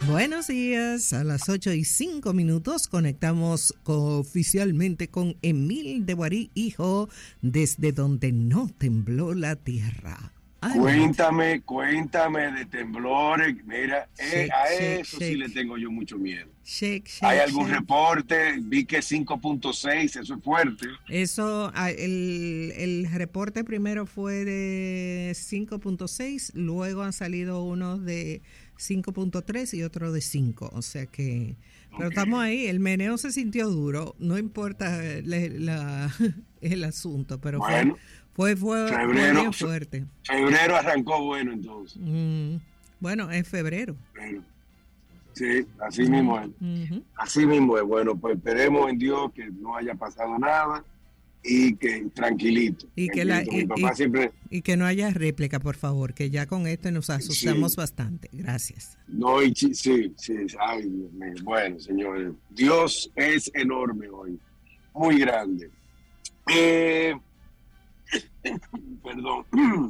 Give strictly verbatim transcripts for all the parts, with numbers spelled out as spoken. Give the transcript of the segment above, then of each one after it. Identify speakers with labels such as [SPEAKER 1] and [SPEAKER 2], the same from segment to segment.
[SPEAKER 1] Buenos días, a las ocho y cinco minutos conectamos co- oficialmente con Emil de Guarí, hijo, desde donde no tembló la tierra. Adelante.
[SPEAKER 2] Cuéntame, cuéntame de temblores. Mira, eh,
[SPEAKER 1] Shake,
[SPEAKER 2] a
[SPEAKER 1] shake,
[SPEAKER 2] eso sí
[SPEAKER 1] shake.
[SPEAKER 2] le tengo yo mucho miedo.
[SPEAKER 1] Shake, shake,
[SPEAKER 2] ¿Hay algún
[SPEAKER 1] shake.
[SPEAKER 2] reporte? Vi que cinco punto seis, eso es fuerte.
[SPEAKER 1] Eso, ah, el, el reporte primero fue de cinco punto seis, luego han salido unos de cinco punto tres y otro de cinco, o sea que, pero
[SPEAKER 2] Ok.
[SPEAKER 1] estamos ahí, el meneo se sintió duro, no importa la, la- el asunto, pero
[SPEAKER 2] Bueno,
[SPEAKER 1] fue, fue, fue, fue
[SPEAKER 2] febrero,
[SPEAKER 1] bien fuerte.
[SPEAKER 2] febrero arrancó bueno entonces.
[SPEAKER 1] Mm, bueno, es febrero.
[SPEAKER 2] Pero, sí, así mismo es.
[SPEAKER 1] Ujú.
[SPEAKER 2] Así mismo es. Bueno, pues esperemos en Dios que no haya pasado nada y que tranquilito.
[SPEAKER 1] Y que la-
[SPEAKER 2] tranquilito. Mi
[SPEAKER 1] y-
[SPEAKER 2] papá
[SPEAKER 1] y-
[SPEAKER 2] siempre...
[SPEAKER 1] Y que no haya réplica, por favor, que ya con esto nos asustamos
[SPEAKER 2] Sí.
[SPEAKER 1] bastante. Gracias.
[SPEAKER 2] No, y chi- sí, sí, ay, Dios mío. Bueno, señores, Dios es enorme hoy, muy grande. Eh, perdón.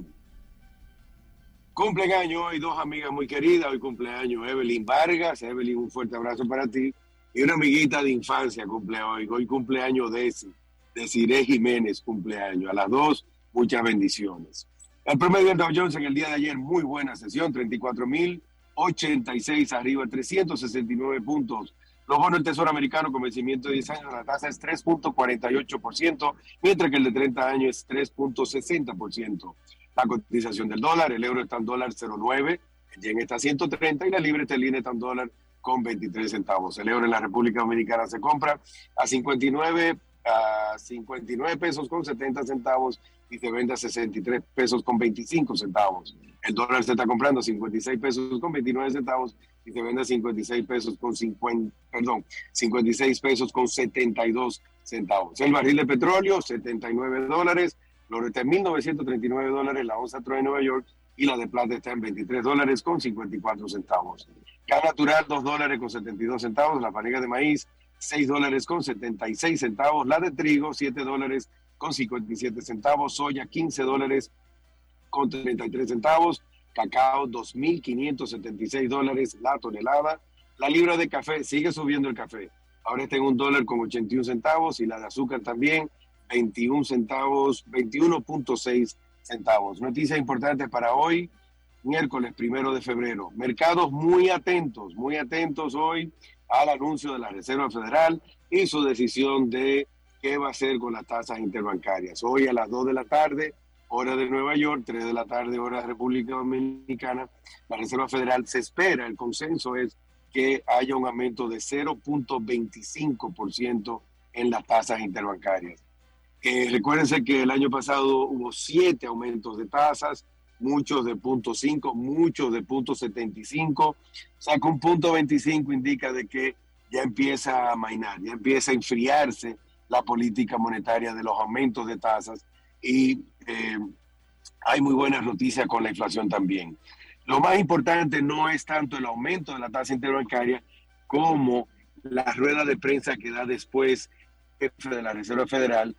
[SPEAKER 2] Cumpleaños hoy dos amigas muy queridas, hoy cumpleaños Evelyn Vargas. Evelyn, un fuerte abrazo para ti. Y una amiguita de infancia cumple hoy, hoy cumpleaños Desi, Desiree Jiménez cumpleaños. A las dos, muchas bendiciones. El promedio del Dow Jones en el día de ayer, muy buena sesión, treinta y cuatro mil ochenta y seis arriba, trescientos sesenta y nueve puntos. Los bonos del Tesoro americano con vencimiento de diez años, la tasa es tres punto cuarenta y ocho por ciento, mientras que el de treinta años es tres punto sesenta por ciento. La cotización del dólar, el euro está en dólar cero punto nueve, el yen está a ciento treinta y la libra esterlina está en dólar con veintitrés centavos. El euro en la República Dominicana se compra a cincuenta y nueve, a cincuenta y nueve pesos con setenta centavos y se vende a sesenta y tres pesos con veinticinco centavos. El dólar se está comprando a cincuenta y seis pesos con veintinueve centavos y se vende a cincuenta y seis pesos con cincuenta, perdón, cincuenta y seis pesos con setenta y dos centavos. El barril de petróleo, setenta y nueve dólares, Loro está en mil novecientos treinta y nueve dólares, la onza Troy en Nueva York y la de plata está en veintitrés dólares con cincuenta y cuatro centavos. Gas natural, dos dólares con setenta y dos centavos, la panega de maíz, seis dólares con setenta y seis centavos, la de trigo, siete dólares con cincuenta y siete centavos, soya, quince dólares con treinta y tres centavos, cacao, dos mil quinientos setenta y seis dólares la tonelada, la libra de café, sigue subiendo el café, ahora está en un dólar con ochenta y un centavos y la de azúcar también, veintiún centavos, veintiuno punto seis centavos. Noticias importantes para hoy, miércoles primero de febrero. Mercados muy atentos, muy atentos hoy al anuncio de la Reserva Federal y su decisión de qué va a hacer con las tasas interbancarias. Hoy a las dos de la tarde, hora de Nueva York, tres de la tarde, hora de República Dominicana, la Reserva Federal se espera, el consenso es que haya un aumento de cero punto veinticinco por ciento en las tasas interbancarias. Eh, recuérdense que el año pasado hubo siete aumentos de tasas, muchos de punto cinco, muchos de punto setenta y cinco. O sea que un punto veinticinco indica de que ya empieza a mainar, ya empieza a enfriarse la política monetaria de los aumentos de tasas y eh, hay muy buenas noticias con la inflación también. Lo más importante no es tanto el aumento de la tasa interbancaria como la rueda de prensa que da después el jefe de la Reserva Federal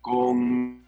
[SPEAKER 2] con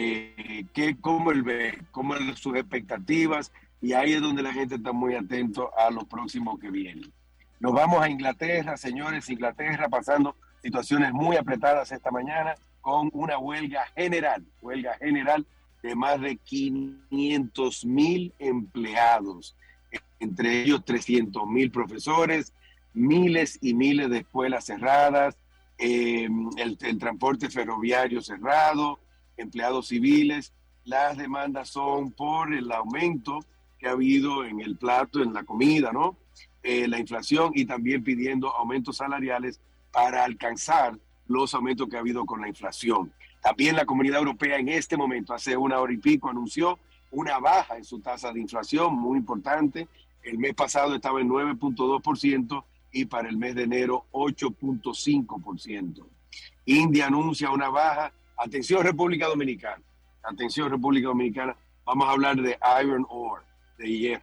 [SPEAKER 2] eh, que, cómo él ve, cómo él, sus expectativas, y ahí es donde la gente está muy atento a lo próximo que viene. Nos vamos a Inglaterra, señores, Inglaterra pasando situaciones muy apretadas esta mañana con una huelga general, huelga general de más de quinientos mil empleados, entre ellos trescientos mil profesores, miles y miles de escuelas cerradas, eh, el, el transporte ferroviario cerrado, empleados civiles. Las demandas son por el aumento que ha habido en el plato, en la comida, ¿no? Eh, la inflación y también pidiendo aumentos salariales para alcanzar los aumentos que ha habido con la inflación. También la Comunidad Europea en este momento, hace una hora y pico, anunció una baja en su tasa de inflación muy importante. El mes pasado estaba en nueve punto dos por ciento y para el mes de enero ocho punto cinco por ciento. India anuncia una baja. Atención República Dominicana. Atención República Dominicana. Vamos a hablar de iron ore, de hierro.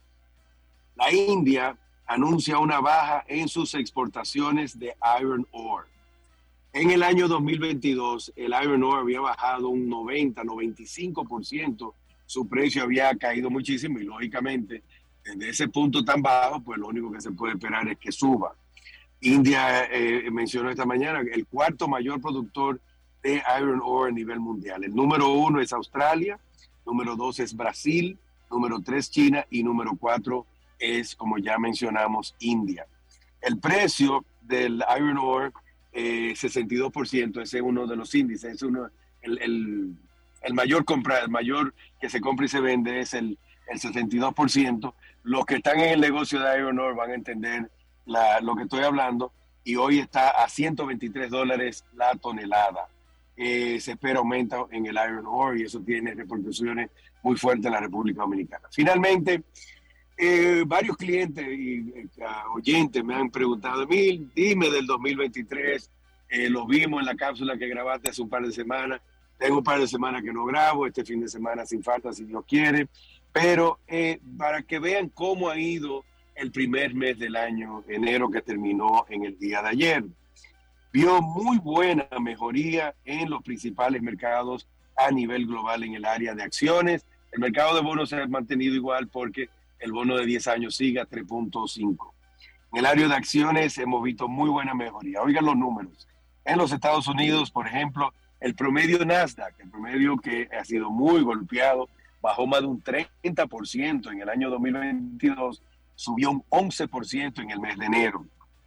[SPEAKER 2] La India anuncia una baja en sus exportaciones de iron ore. En el año dos mil veintidós, el iron ore había bajado un noventa, noventa y cinco por ciento. Su precio había caído muchísimo y, lógicamente, de ese punto tan bajo, pues lo único que se puede esperar es que suba. India, eh, mencionó esta mañana, el cuarto mayor productor de iron ore a nivel mundial. El número uno es Australia, número dos es Brasil, número tres China y número cuatro es, como ya mencionamos, India. El precio del iron ore, eh, sesenta y dos por ciento, ese es uno de los índices, es uno, el, el, el mayor compra, el mayor que se compra y se vende es el, el sesenta y dos por ciento. Los que están en el negocio de iron ore van a entender la, lo que estoy hablando, y hoy está a ciento veintitrés dólares la tonelada. Eh, se espera aumento en el iron ore y eso tiene repercusiones muy fuertes en la República Dominicana. Finalmente, eh, varios clientes y eh, oyentes me han preguntado, Emil, dime del dos mil veintitrés, eh, lo vimos en la cápsula que grabaste hace un par de semanas, tengo un par de semanas que no grabo, este fin de semana sin falta si Dios quiere, pero eh, para que vean cómo ha ido el primer mes del año, enero, que terminó en el día de ayer. Vio muy buena mejoría en los principales mercados a nivel global en el área de acciones. El mercado de bonos se ha mantenido igual porque el bono de diez años sigue a tres punto cinco. En el área de acciones hemos visto muy buena mejoría. Oigan los números. En los Estados Unidos, por ejemplo, el promedio Nasdaq, el promedio que ha sido muy golpeado, bajó más de un treinta por ciento en el año dos mil veintidós, subió un once por ciento en el mes de enero.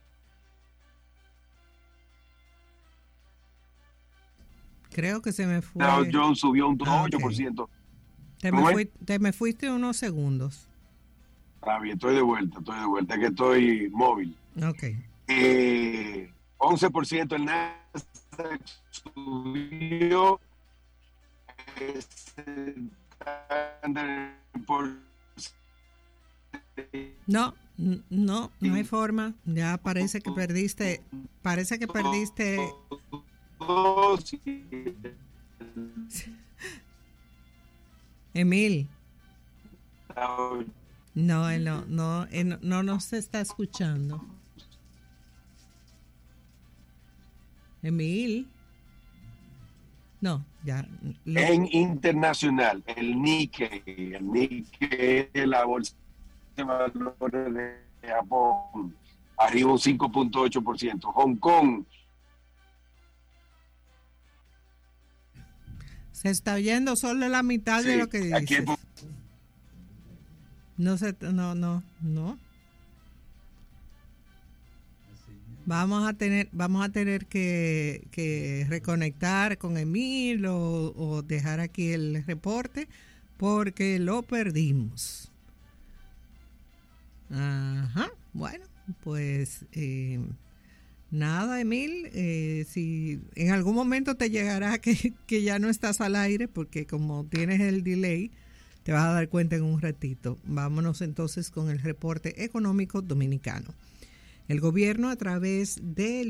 [SPEAKER 1] Creo que se me fue.
[SPEAKER 2] Dow Jones subió un
[SPEAKER 1] ah,
[SPEAKER 2] ocho por ciento.
[SPEAKER 1] Okay. Te, me fui, te me fuiste unos segundos.
[SPEAKER 2] Está bien, estoy de vuelta, estoy de vuelta, que estoy móvil.
[SPEAKER 1] Ok.
[SPEAKER 2] Eh, once por ciento el Nasdaq subió.
[SPEAKER 1] No, no, no hay forma. Ya parece que perdiste, parece que perdiste. Emil. No, él no, no, él no, no nos está escuchando. Emil. No, ya.
[SPEAKER 2] Lo... En internacional, el Nikkei, el Nikkei de la bolsa de valores de Japón, arriba un cinco punto ocho por ciento. Hong Kong.
[SPEAKER 1] Se está oyendo solo la mitad sí, de lo que dices. Aquí es... No se, no, no, no. Vamos a tener, vamos a tener que, que reconectar con Emil o, o dejar aquí el reporte porque lo perdimos. Ajá, bueno, pues eh, nada, Emil, eh, si en algún momento te llegará que, que ya no estás al aire porque como tienes el delay, te vas a dar cuenta en un ratito. Vámonos entonces con el reporte económico dominicano. El gobierno, a través del